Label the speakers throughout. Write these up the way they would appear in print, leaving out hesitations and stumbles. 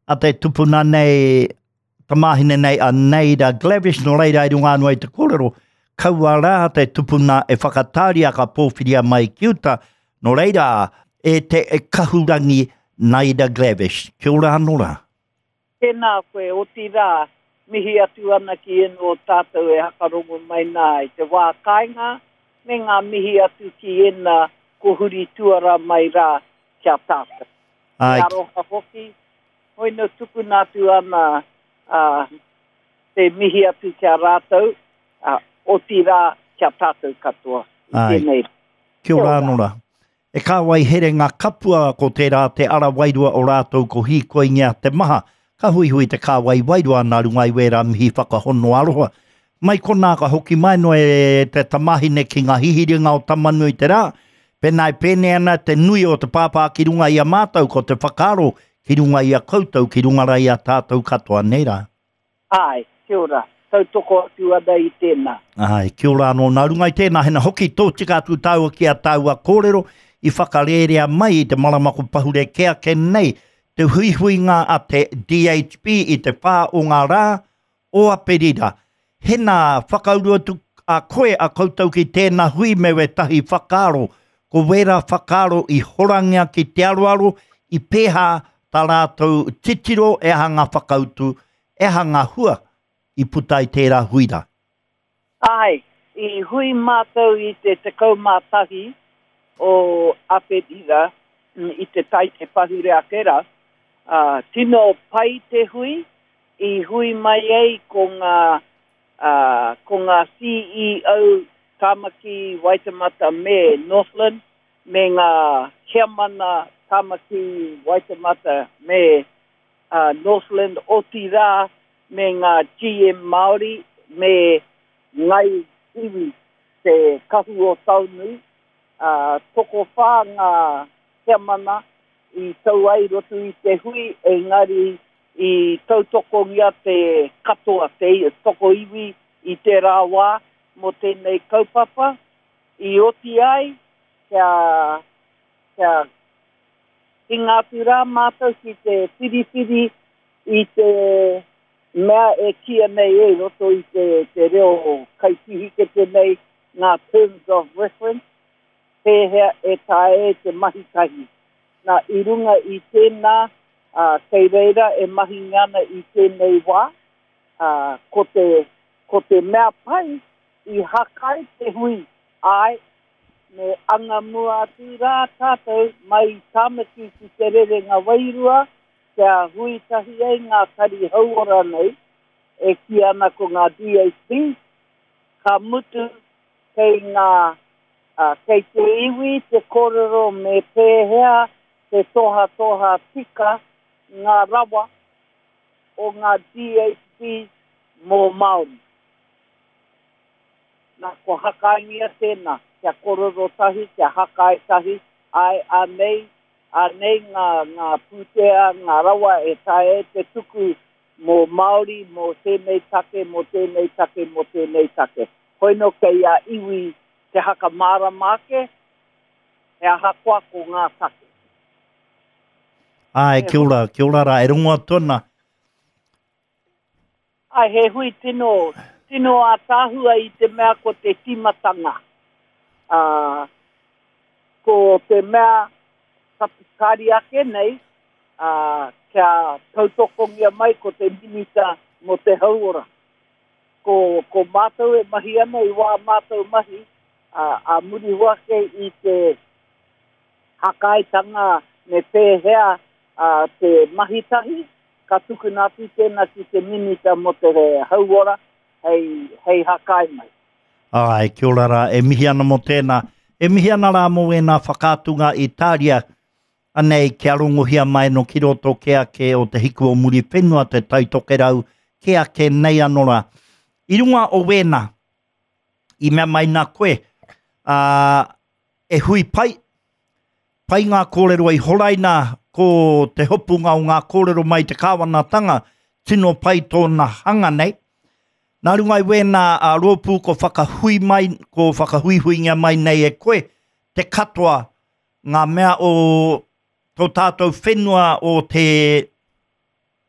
Speaker 1: a te tupuna nei, tamahine nei a Neida Glavish, no reira i runga anua i te kōrero, kaua rā te tupuna e whakatari a ka pōwhiria mai ki uta, no reira e te kahurangi Neida Glavish. Kia ora anō rā.
Speaker 2: Tēnā koe, o ti rā, mihi atu ana ki eno o tātou e hakarongo mai nā i te wā kāinga, me ngā mihi atu ki ena ko huri tuara mai rā kia tātou.
Speaker 1: Ai.
Speaker 2: Kia roha hoki, hoi no tupuna atu ana te mihi atu kia rātou, o ti rā kia tātou katoa.
Speaker 1: Ai. Kia ora anō rā. E kā wai here ngā kapua ko tērā te ara wairua o rātou ko hi koe ngā te maha, ka hui hui te kā wai wairua nā rungai wera mihi whakahono aroha. Mai kona ka hoki mai no e te tamahine ki ngā hihiringa o tamanu i te rā, penai pēne ana te nui o te pāpā ki runga i a mātou ko te whakaro ki runga i a koutou ki runga rai a tātou katoa nei rā.
Speaker 2: Ai, kia ora. Tautoko atu ana i tēnā.
Speaker 1: Ai, kia ora anō nā rungai tēnā hena hoki tō tika atu tāua ki a tāua kōrero i whakarerea mai i te maramako pahure kea ke nei te huihuinga a te DHB i te whā o ngā rā o a perira. Hena whakaurua tu a koe a koutou ki tēnā hui me we tahi whakaro, ko wera whakaro i horangia ki te aroaro i pēhā tā rātou titiro e hanga whakautu, e hanga hua i puta i tērā huira.
Speaker 2: Ai, i hui mātou i te tekau mātahi o Aperira, i te tai te pahure akera, tino pai te hui, i hui mai ei ko ngā CEO Tamaki Waitemata me Northland, me ngā Kiamana Tamaki Waitemata me Northland o ti rā, me ngā GM Māori, me ngai iwi te kahu o taunui, toko whā ngā Kiamana i tau ai rotu i te hui, engari i tautoko ngia te katoa te toko iwi i te rāwā mo tēnei kaupapa. I oti ai, kia ingātu rā mātou ki te whiriwhiri i te mea e kia nei e roto i te reo kaipihike te nei ngā terms of reference, pēhea e tae te mahikahi. Nā i runga i tēnā, kei reira e mahi ngana i tēnei wā, ko te mea pai i hakai te hui ai, me anga mua atu rā tātou mai Tamaki ki te rerenga wairua, kia hui tahi ei ngā kari hauora nei, e ki ana ko ngā DHB, ka mutu kei ngā, kei te iwi, te kōrero me pēhea, te toha tika, ngā rawa o ngā DHB mō Māori. Nā ko hakaingia tēnā, kia kororo tahi, kia hakai tahi, ai anei ngā pūtea, ngā rawa e tae te tuku mō Māori, mō tēnei take, mō tēnei take, mō tēnei take. Hoino kei a iwi te haka māramake, e a hakoa ko ngā take.
Speaker 1: Ai, kia ora rā, e rongoa tōna.
Speaker 2: Ai, he hui tino a tāhua i te mea ko te timatanga. Ko te mea tapikari ake nei, kia tautokongia mai ko te minita mo te hauora. Ko mātou e mahi ana i wā mātou mahi, a muri wake i te hakaitanga me pēhea te mahitahi, ka tukunatu tēnā ki te minita mo te hauora, hei hakai mai.
Speaker 1: Ai, kia ora rā, e mihi ana mo tēnā. E mihi ana rā mo e nā whakātunga i tāria, anei kia rongohia mai no ki roto kea ke o te hiku o muri whenua te taitoke rau, kea ke nei anora. I runga o wēnā, i mea mai nā koe, e hui pai ngā kōrero i horaina, ko te hopunga o ngā kōrero mai te kāwanatanga, tino pai tōna hanga nei. Nā rungai wēnā a rōpū ko whakahuihuinga mai nei e koe, te katoa ngā mea o tō tātou whenua o te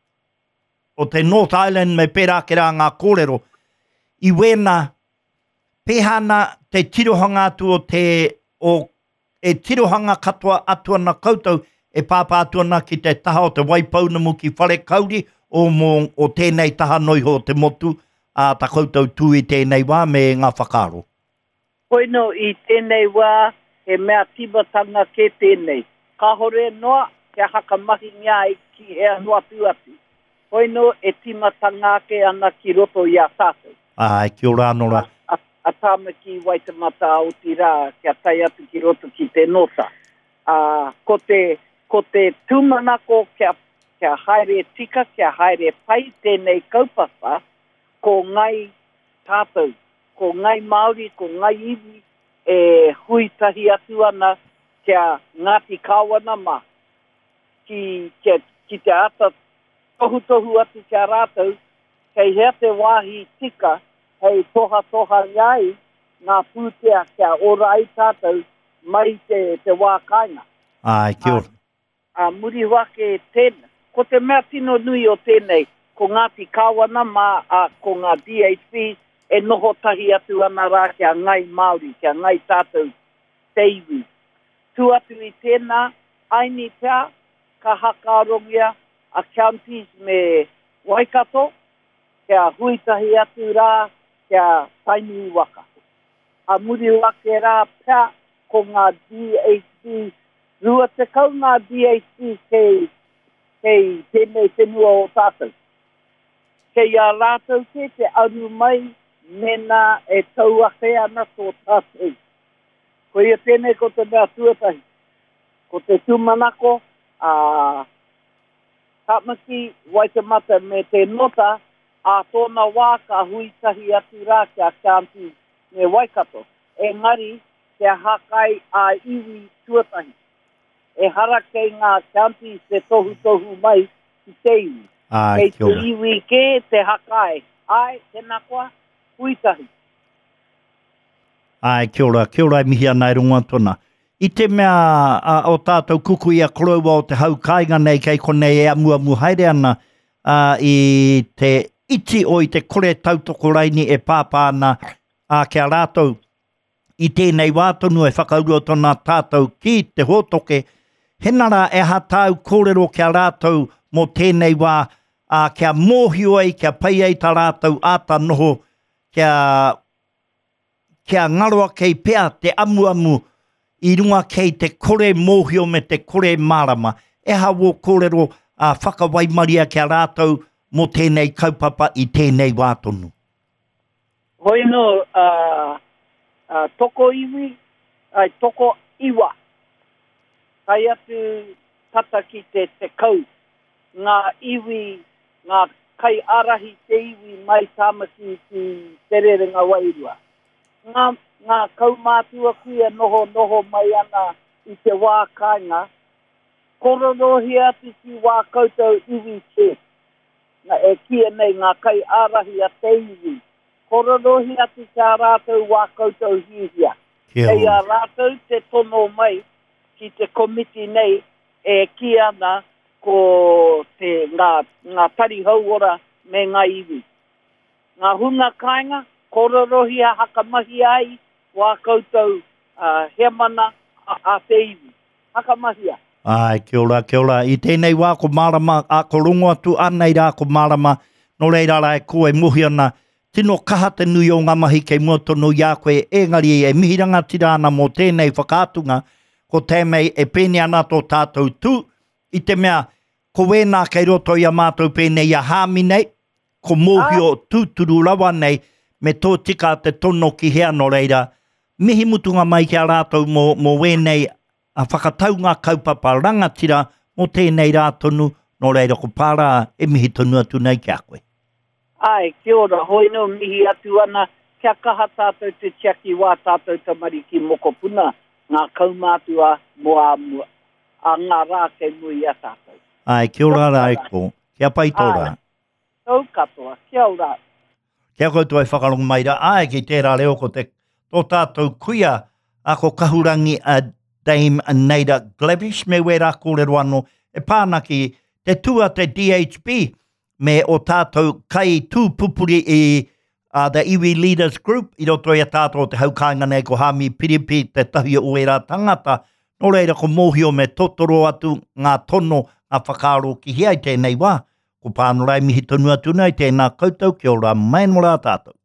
Speaker 1: o te North Island me pērā ke rā ngā kōrero, i wena pehana te tirohanga atu e tirohanga katoa atu ana koutou e pāpā atu ana ki te taha o te waipaunamu ki whare kauri o tēnei taha noiho te motu a ta koutou tū i tēnei wā me ngā whakaro.
Speaker 2: Poino i tēnei wā he mea timatanga ke tēnei. Ka hore noa ke haka mahi ngā ki hea noa tuatu. Poino e timatanga ke ana ki roto i a tātou.
Speaker 1: Ai, kia ora anora.
Speaker 2: A tāmaki Waitemata o tira kia tai atu ki roto ki te nota. Ko te tūmanako kia haere tika, kia haere pai tēnei kaupapa ko ngai tātou, ko ngai Māori, ko ngai iwi e huitahi atu ana kia Ngāti Kāwana mā. Ki te ata tohu atu kia rātou, kei hea te wāhi tika, hei toha iai ngā pūtea kia ora ai tātou mai te wākainga.
Speaker 1: Ai, kia ora.
Speaker 2: Muri wake tēnei. Ko te mea tino nui o tēnei, ko Ngāti Kāwana mā, ko ngā DHP, e noho tahi atu ana rā kia ngai Māori, kia ngai tātou te iwi. Tu atu i tēnā, aini pia, ka hakarongia a counties me Waikato, kia huitahi atu rā, kia taimi waka. A muri wake rā pia ko ngā DHP, rua te kau ngā DHP kei tēnei whenua o tātou. Kei a rātou te aru mai, mena e tau ake ana tō tātou. Ko ia tēnei ko te mea tuatahi. Ko te tūmanako, Tāmaki, Waitemata me te nota, a tōna wā ka huitahi atu rā kia County me Waikato. Engari, te hakai a iwi tuatahi. E hara kei ngā County te tohu mai ki te iwi.
Speaker 1: Ai,
Speaker 2: kia ora. Kei te iwi ke te hakai. Ai, tēnā koa, huitahi.
Speaker 1: Ai, kia ora mihi ana i runga tona. I te mea o tātou kuku ia koroua o te haukainga nei kei konei e amuamu haere ana i te iti o i te kore tautoko raini e pāpāna kia rātou i tēnei wātonu e whakaurua tona tātou ki te hotoke. Henara e hatau kōrero kia rātou mo tēnei wā kia mōhio ai, kia pai ai tā rātou āta noho, kia ngaroa kei pea te amuamu i runga kei te kore mōhio me te kore marama. E hawo kōrero whakawaimaria kia rātou mo tēnei kaupapa i tēnei wātonu.
Speaker 2: Hoi no, toko iwi, toko iwa. Kai atu tata ki te kau. Ngā iwi, ngā kai arahi te iwi mai tāmaki ki te rerenga wairua. Ngā kaumātua kuia noho mai ana i te wā kāinga. Kororohi atu ki wā koutou iwi te. Ngā e kia nei ngā kai arahi a te iwi. Kororohi atu kia rātou wā koutou hihia. Kei a rātou te tono mai ki te komiti nei e kia ana ko te ngā tari hauora me ngā iwi. Ngā hunga kāinga, kororohi a hakamahi ai, wā koutou he mana a te iwi. Hakamahia.
Speaker 1: Ai, kia ora. I tēnei wā ko marama, ko rongo atu anei rā ko marama, no reira rai ko e muhi ana, tino kaha te nui o ngā mahi kei mua tono i a koe, engari e mihiranga tira ana mō tēnei whakātunga, ko tēmei e pēne ana tō tātou tū, i te mea, ko wēnā kei roto i a mātou pēne i a hāmi nei, ko mōhio tūturu rawa nei, me tō tika te tono ki hea no reira, mihi mutunga mai kia rātou mō wēnei a whakatau ngā kaupapa rangatira mō tēnei rātonu no reira ko pārā e mihi tonu atu nei kia koe.
Speaker 2: Ai, kia ora, hoi no mihi atu ana, kia kaha tātou te tiaki wā tātou tamari ki mokopuna, ngā kaumātua moa a ngā rā kei mui a tātou.
Speaker 1: Ai, kia ora rai ko, kia pai tōra.
Speaker 2: Tau katoa, kia ora.
Speaker 1: Kia koutua e whakarong mai ra, ai ki tērā leo ko te tō tātou kuia a ko kahurangi a Dame Naida Glavish me wera kōrero anō e pānaki te tua te DHP me o tātou kai tūpupuri the iwi Leaders Group, i roto i a tātou te haukanga nei ko Hami Piripi, te tahi o era tangata, no reira ko mohio me totoro atu ngā tono a whakaaro ki hea i tēnei wā. Ko pāno rai mihi tonu atu nei tēnā koutou, kia ora mai no rā tātou.